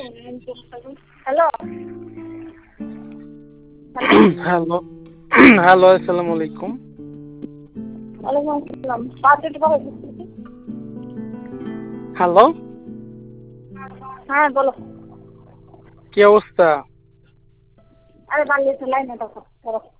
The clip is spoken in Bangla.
হ্যালো হ্যালো হ্যালো আসসালামু আলাইকুম। ওয়ালাইকুম আসসালাম। পাঁচশো টাকা হয়েছে। হ্যালো, হ্যাঁ বলো। কি অবস্থা? আরে বাড়িতে লাইনে দেখো।